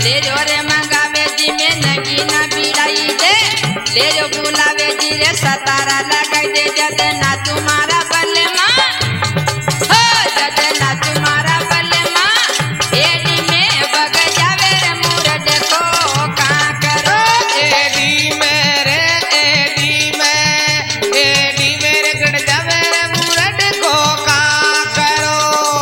ले जो रे मंगावे जी में नगी ना बिड़ाई दे ले जो बुलावे जी रे सतारा लगाई दे जद ना तुम्हारा बलमा हो जद ना तुम्हारा बलमा एडी में बग जावे रे मुरड को का करो एडी मेरे गड़ जावे रे मुरड को का करो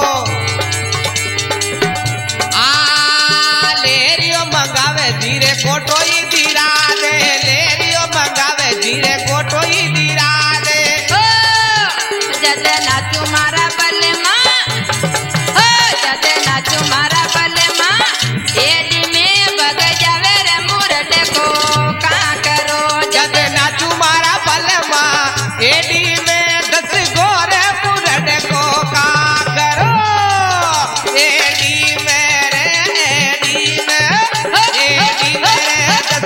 आ लेरियो मंगावे धीरे कोटोई धीरा दे लेरियो मंगावे धीरे कोटोई धीरा दे हो जद ना तुम्हारा बलमा हो जद ना तुम्हारा बलमा एडी में बग जावे रे मुरड को का करो जद ना तुम्हारा बलमा एडी में 10 गोरे मुरड को का करो एडी मेरे 10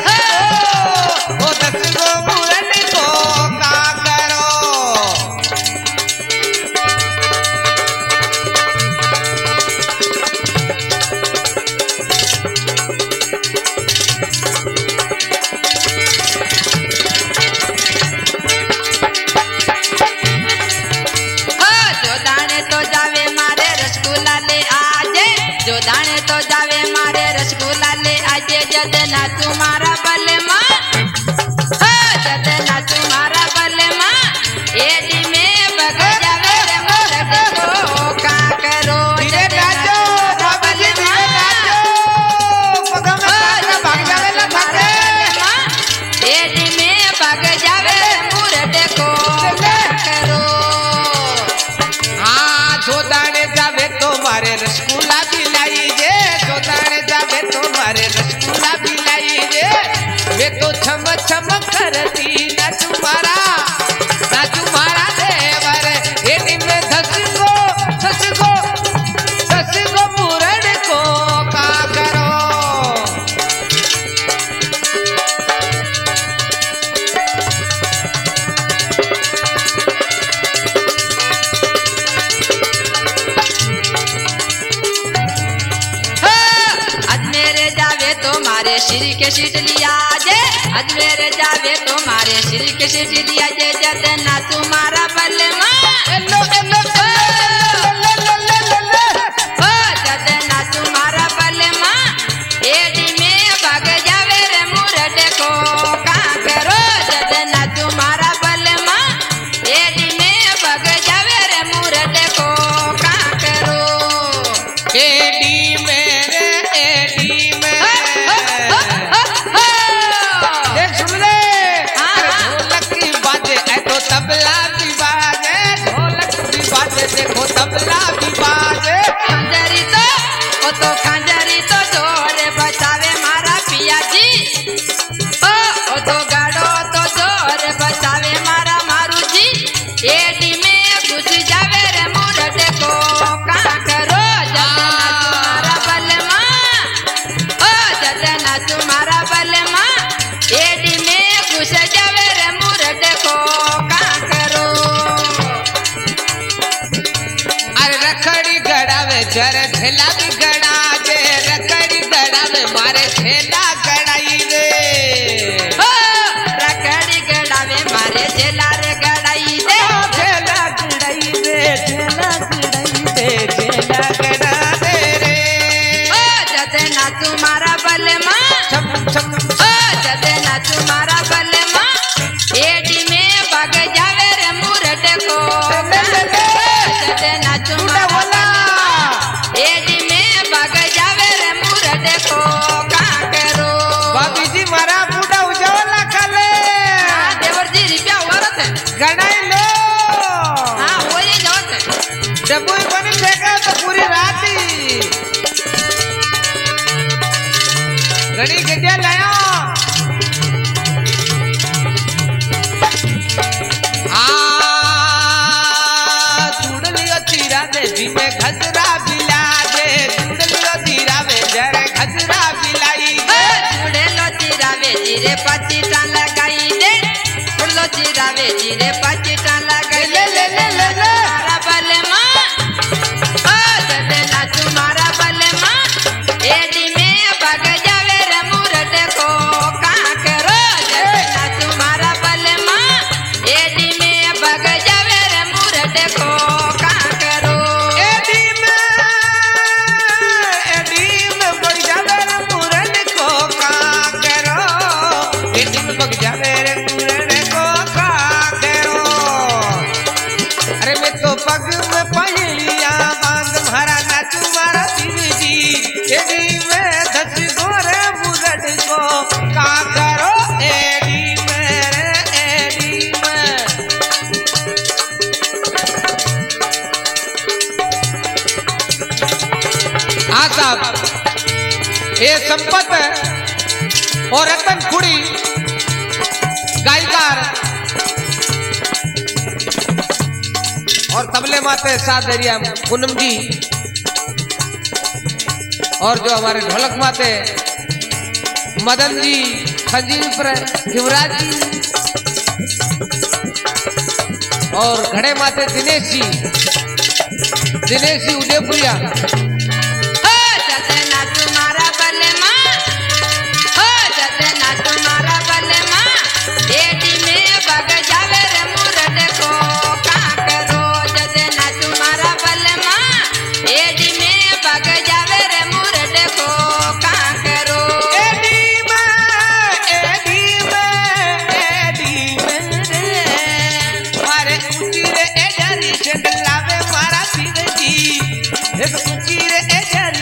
गो मुरड को का करो हो जो दाने तो जावे मारे रसगुल्ला ले आजे जो दाने तो जावे मारे रसगुल्ला ले आजे जद ना तुम्हारा बलमा हो जद ना तुम्हारा बलमा एडी में बग जावे रे मुरड को का करो धीरे जद ना नाचो बाबा जी धीरे नाचो पगा में काटना भाग जावे ला थके एडी में बग जावे रे मुरड को का करो हाँ जो दाने जावे तो मारे रसगुल्ला दिलाई जे जो दाने जावे तो मारे रसगुल्ला दिलाई जे वे तो छम छम करती ना तुम्हारा देवर एडी में 10 गो मुरड को का करो अजमेर जावे तो मारे श्री के सीट लिया जे अजमेर जावे तो मारे श्री के सीट लिया जे जद ना तुम्हारा बलमा एलो एलो हो जद ना तुम्हारा बलमा एडी में बग जावे रे मुरड को का करो जद ना तुम्हारा बलमा एडी में बग जावे रे मुरड को का करो एडी मेरे देख सुन ले ढोलक की बाजे ऐ तो तबला भी बाजे ढोलक भी बाजे देखो तबला भी बाजे खंजरी तो खंजरी तो जोर बचावे मारा पिया जी ओ तो गाड़ो तो जोर बचावे मारा मारू जी एडी में घुस जावे रे मुरड को का करो जद ना तुम्हारा बलमा ओ जद ना तुम्हारा बलमा एडी में घुस जावे रे मुरड को का करो अरे रखड़ी गड़ावे जरे ठेला भी गड़ा जे रखड़ी गड़ावे मारे ठेला गड़ाई दे हो रखड़ी गड़ावे मारे जेला रे गड़ाई दे ठेला गड़ाई दे ठेला गड़ाई दे ठेला गड़ा दे रे ओ जद ना तुम्हारा बलमा छम छम ओ जद ना तुम्हारा बलमा एडी में बग जावे रे मुरड को जद ना तुम्हारा बलमा एडी में बग जावे रे मुरड को का करो भाभी जी मारा बूढ़ा उजावला खाले हाँ, देवर जी रुपया औरत है गड़ाई लो हाँ वो ये जवत है डब्बू बनी फेंका तो पूरी रात ही घड़ी गड्ढा लाया चूड़लियो तीरा दे जी में खजरा बिला दे चूड़लियो तीरा में जरे खजरा बिलाई दे चूड़े लो चिरावे जीरे पचीटा लगाई दे लो चिरावे जीरे पचीटा लगाई ले ले ले ले ले तुम्हारा बलमा ओ जद ना तुम्हारा बलमा एडी में बग जा ये संपत और रतन खुड़ी गायकार और तबले माते साथ दरिया पूनम जी और जो हमारे ढोलक माते मदन जी, खंजीर पर शिवराज जी और घड़े माते दिनेश जी उदयपुरिया।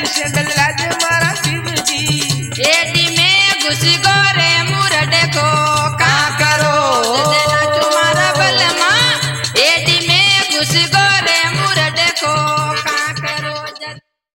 एडी में घुस गो रे मुरड को